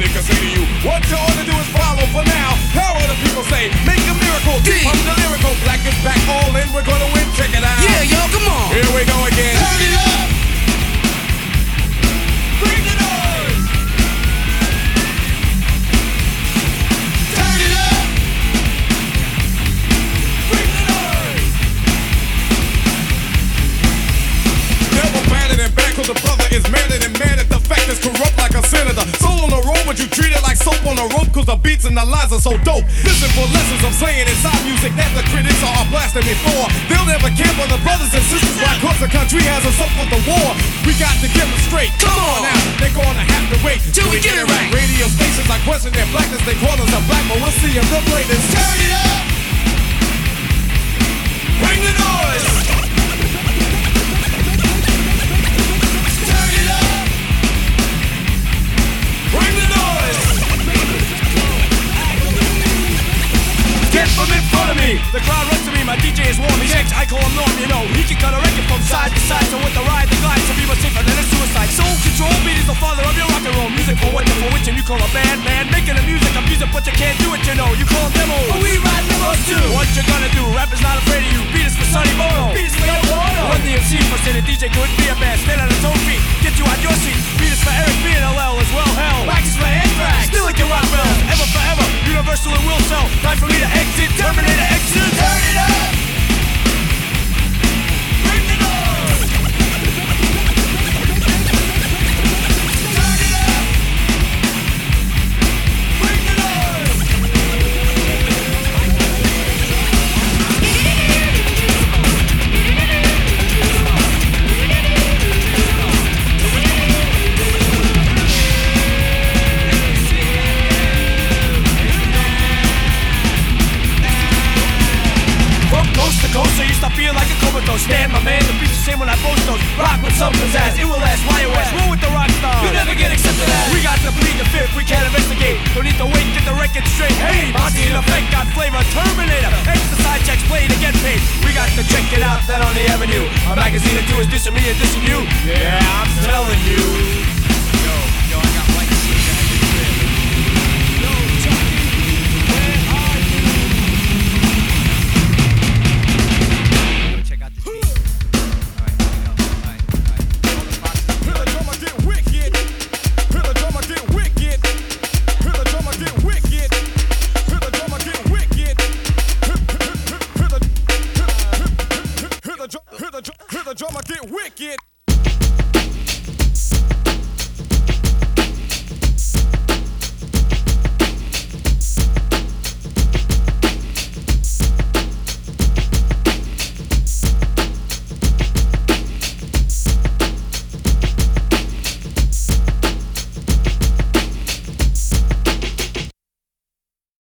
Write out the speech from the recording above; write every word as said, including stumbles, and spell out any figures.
nobody can say to you what you ought to do is follow for now. How other people say, make a miracle, keep up the lyrical. Black is back, all in, we're gonna win, check it out. Yeah, y'all, come on. Here we go again. Turn it up. Bring the noise. Turn it up. Bring the noise. Never batted and back, cause the brother is madder than mad at the fact is corrupt like a senator. Soul on the road, but you treat it like soap on a rope, cause the beats and the lines are so dope. Listen for lessons I'm saying inside music that the critics are blasting me for. They'll never care for the brothers and sisters, why cause the country has us up with the war. We got to get them straight. Come on now, they're gonna have to wait till we get it right. Radio stations I question their blackness, they call us a black, but we'll see if they'll play this. Turn it up. Bring the noise. Turn it up. Bring the noise. Get from in front of me. The crowd runs to me, my D J is warm. He's X, I call him Norm, you know. He can cut a record from side to side. So with the ride, the glide, to be much safer than a suicide. Soul control, beat is the father of your rock and roll. Music for what, for which, and you call a band, man. Making the music, I'm music, but you can't do it, you know. You call them demos. But we ride demos too. What you gonna do? Rap is not afraid of you. Beat is for Sonny Bono. Beat is for Yo Bono. Run the M C for saying the D J couldn't be a band. Stand on his own feet, get you out your seat. Beat is for Eric B and L L as well, hell. Wax is for Anthrax. Still like your rock bells. Ever forever, universal and will sell. Time for me to exit, Terminator exit. Turn it up. Bring the noise. Turn it up. Bring the noise. From coast to coast, I used to feel like a comatose. Stand my man, the beat's the same when I post those. Rock with some pizzazz, it will last, Y O S. Roll with the rock star, you never get accepted as. We got to plead the fifth, we can't investigate. Don't need to wait, get the record straight. Hey, Monty in effect, got flavor, Terminator. Exercise checks, play to get paid. We got to check it out, that on the avenue. A magazine or two is dissing me and dissing you. Yeah, I'm telling you. Yo, yo, I got white shit. Yo, Chucky, where are you? Check out this beat. Alright, here we go. Alright, alright. All the boxes. Hear the drummer get wicked. Hear the drummer get wicked. Hear the drummer get wicked. Hear the drummer get wicked. Hear the hear the hear the hear the drum- hear the drummer get wicked.